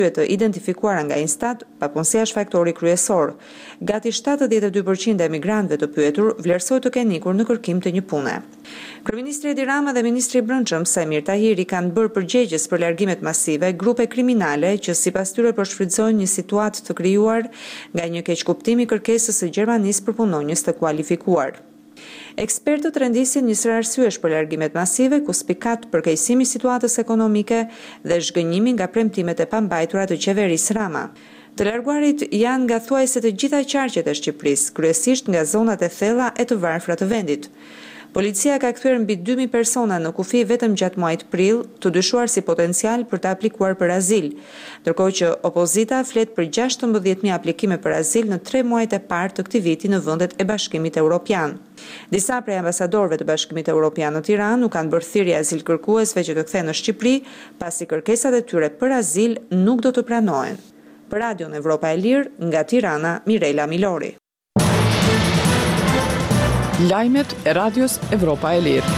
të identifikuara nga Instat, papunësia është faktori kryesor. Gati 72% e emigrantëve të pyetur vlerësojnë të kenë ikur në kërkim të një pune. Kryeministri Edi Rama dhe Ministri i Brendshëm Samir Tahiri kanë bërë përgjegjës për largimet masive grupe kriminale që sipas tyre përshfrytëzojnë një situatë të krijuar nga një keqkuptim i kërkesës së Gjermanisë për punonjës të kualifikuar. Ekspertët rendisin një sër arsyesh për largimet masive, ku spikat përkeqësimi i situatës ekonomike dhe zhgënjimi nga premtimet e pambajtura të qeverisë Rama. Të larguarit janë nga thuajse të gjitha qarqet e Shqipërisë, kryesisht nga zonat e thella e të varfra të vendit. Policia ka kthyer mbi 2000 persona në kufi vetëm gjatë muajit prill, të dyshuar si potencial për të aplikuar për azil, ndërkohë që opozita flet për 16.000 aplikime për azil në 3 muajt e parë të këtij viti në vendet e Bashkimit Evropian. Disa prej ambasadorëve të Bashkimit Evropian në Tiranë nuk kanë bërë thirrje azil kërkuesve që të kthehen në Shqipëri, pasi kërkesat e tyre për azil nuk do të pranohen. Për Radion Evropa e Lirë, nga Tirana, Mirela Milori. Lajmet e Radios Evropa e Lirë.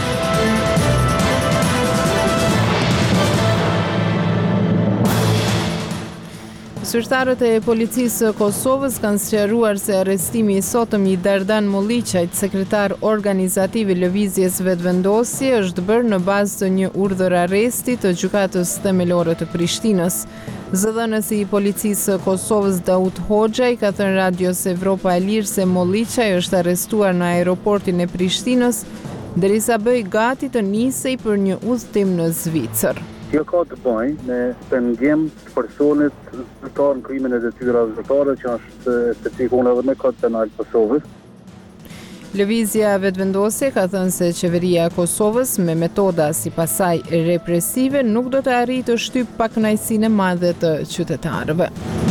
Zyrtarët e policisë së Kosovës kanë sqaruar se arrestimi i sotëm i Dardan Molliçajt, sekretar organizativ i lëvizjes Vetëvendosje, është bërë në bazë të një urdhër arresti të gjykatës themelore të Prishtinës. Zëdhënësi i policisë së Kosovës Daud Hoxhaj ka thënë Radios Evropa e Lirë se Molliçaj është arrestuar në aeroportin e Prishtinës derisa bëj gati të nisej për një udhëtim në Zvicër. Kjo ka të bëjë me pengim të personit zyrtar në krimin e detyrave zyrtare që është specifikun edhe me Kodin Penal të Kosovës. Lëvizja Vetëvendosje ka thënë se qeveria e Kosovës me metoda sipas saj represive nuk do të arrijë të shtyp pakënaqësinë e madhe të qytetarëve.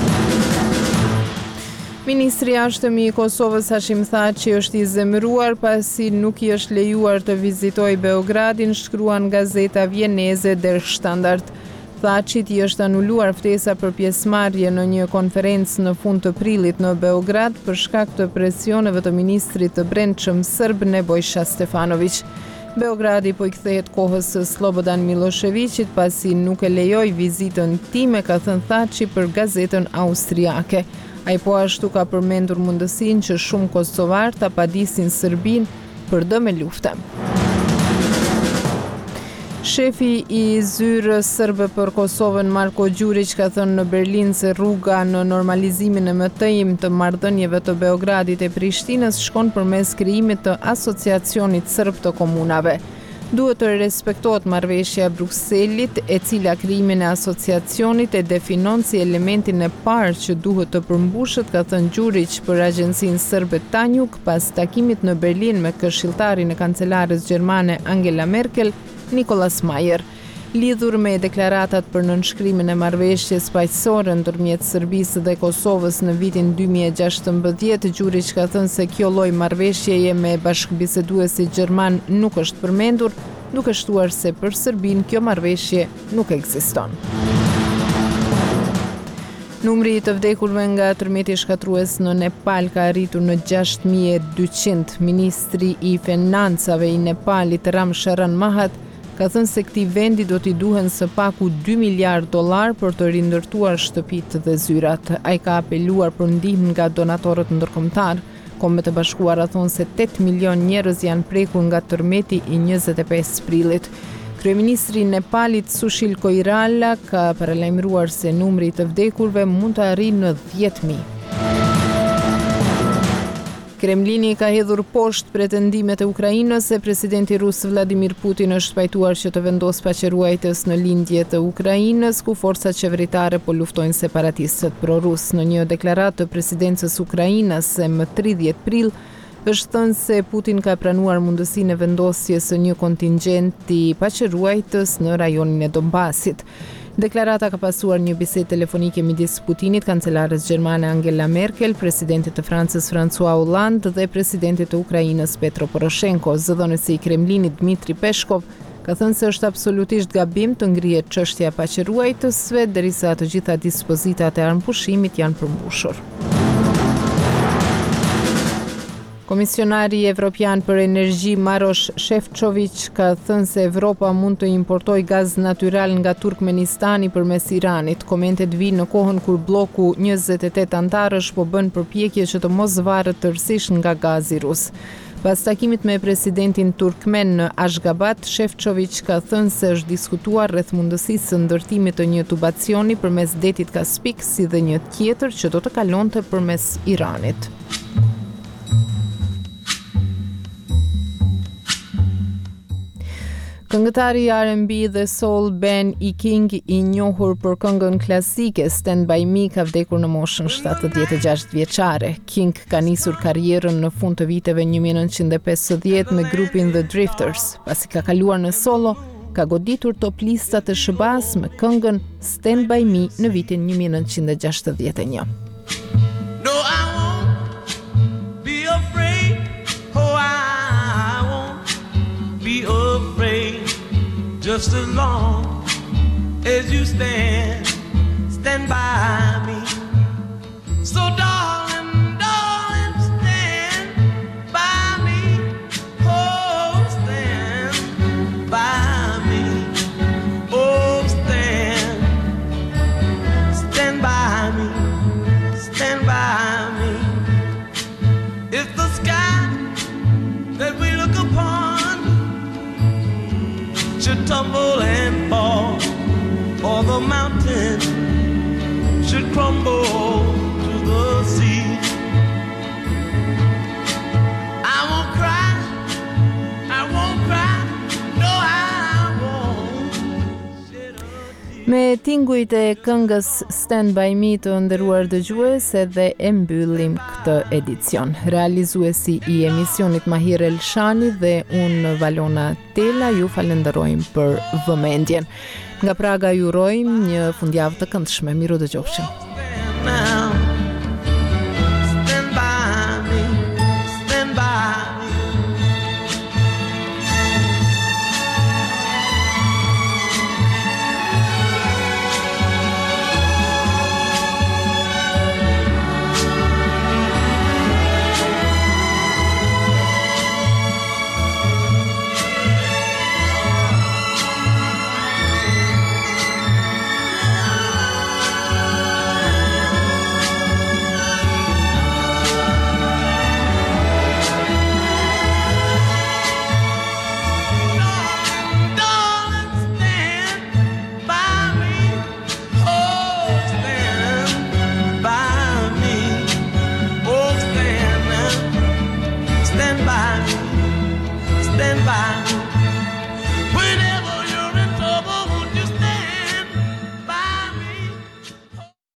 Ministri i Jashtëm i Kosovës Hashim Thaçi është i zemëruar pasi nuk i është lejuar të vizitojë Beogradin, shkruan gazeta vieneze Der Standard. Thaçit i është anuluar ftesa për pjesëmarrje në një konferencë në fund të prillit në Beograd për shkak të presioneve të ministrit të brendshëm serb Nebojša Stefanović. Beogradi po i kthehet kohës së Slobodan Miloševićit pasi nuk e lejoi vizitën time, ka thënë Thaçi për gazetën austriake. Ai po ashtu ka përmendur mundësinë që shumë kosovar ta padisin Serbinë për dëm e lufte. Shefi i zyrës serbe për Kosovën Marko Đurić ka thënë në Berlin se rruga në normalizimin e mëtejim të marrëdhënieve të Beogradit e Prishtinës shkon përmes krijimit të asociacionit serb të komunave. Duhet të respektohet marrëveshja e Brukselit, e cila krijimin e asociacionit e definon si elementin e parë që duhet të përmbushet, ka thënë Đurić për agjencinë serbe Tanjug pas takimit në Berlin me këshilltarin e kancelares gjermane Angela Merkel, Nicolas Mayer. Lidhur me deklaratat për nënshkrimin e marrëveshjes paqësore ndërmjet Serbisë dhe Kosovës në vitin 2016, Đurić ka thënë se kjo lloj marrëveshjeje me bashkëbiseduesit gjerman nuk është përmendur, duke shtuar se për Serbinë kjo marrëveshje nuk ekziston. Numri i të vdekurve nga tërmeti shkatrues në Nepal ka arritur në 6200. Ministri i Financave i Nepalit Ram Sharan Mahat ka thënë se këtij vendi do t'i duhen së paku $2 miliardë për të rindërtuar shtëpitë dhe zyrat. Ai ka apeluar për ndihmë nga donatorët ndërkombëtar. Kombet e Bashkuara thonë se 8 milion njerëz janë prekur nga tërmeti i 25 prillit. Kryeministri i Nepalit Sushil Koirala ka paralajmëruar se numri i të vdekurve mund të arrijë në 10.000. Kremlini ka hedhur poshtë pretendimet e Ukrainës se presidenti rus Vladimir Putin është pajtuar që të vendosë paqëruajtës në lindje të Ukrainës, ku forcat qeveritare po luftojnë separatistët pro-rus. Në një deklaratë të presidencës Ukrainës më 30 prill, është thënë se Putin ka pranuar mundësinë e vendosjes së një kontingjenti paqëruajtës në rajonin e Donbasit. Deklarata ka pasuar një bisedë telefonike midis Putinit, kancelares gjermane Angela Merkel, presidentit të Francës François Hollande dhe presidentit të Ukrainës Petro Poroshenko. Zëdhënësi i Kremlinit Dmitri Peshkov ka thënë se është absolutisht gabim të ngrihet çështja e paqëruajtësve derisa të gjitha dispozitat e armëpushimit janë përmbushur. Komisionari Evropian për Energji Maroš Šefčović ka thënë se Evropa mund të importojë gaz natyral nga Turkmenistani përmes Iranit. Komentet vinë në kohën kur bloku 28 antarësh po bën përpjekje që të mos varet tërësisht nga gazi rus. Pas takimit me presidentin turkmen në Ashgabat, Šefčović ka thënë se është diskutuar rreth mundësisë së ndërtimit të një tubacioni përmes detit Kaspik si dhe një tjetër që do të kalonte përmes Iranit. Këngëtari R&B dhe soul Ben E. King, i njohur për këngën klasike Stand By Me, ka vdekur në moshën 76 vjeçare. King ka nisur karrierën në fund të viteve 1950 me grupin The Drifters. Pasi ka kaluar në solo, ka goditur top listat e SHBA-s me këngën Stand By Me në vitin 1961. No, I won't be afraid. Oh, I won't be afraid. Just as long as you stand by me. So darling, darling, stand by me. Oh, stand by me. Oh, stand by me. Stand by me. If the sky that we look upon should tumble and fall, or the mountain should crumble to the sea, I won't cry, no I won't shed a tear. Me tingujt e këngës Stand By Me të nderuar dëgjues, edhe e mbyllim këtë edicion. Realizuesi i emisionit Mahir Elshani dhe unë Valona Tela ju falenderojmë për vëmendjen. Nga Praga ju urojmë një fundjavë të këndshme. Miru dëgjofshim.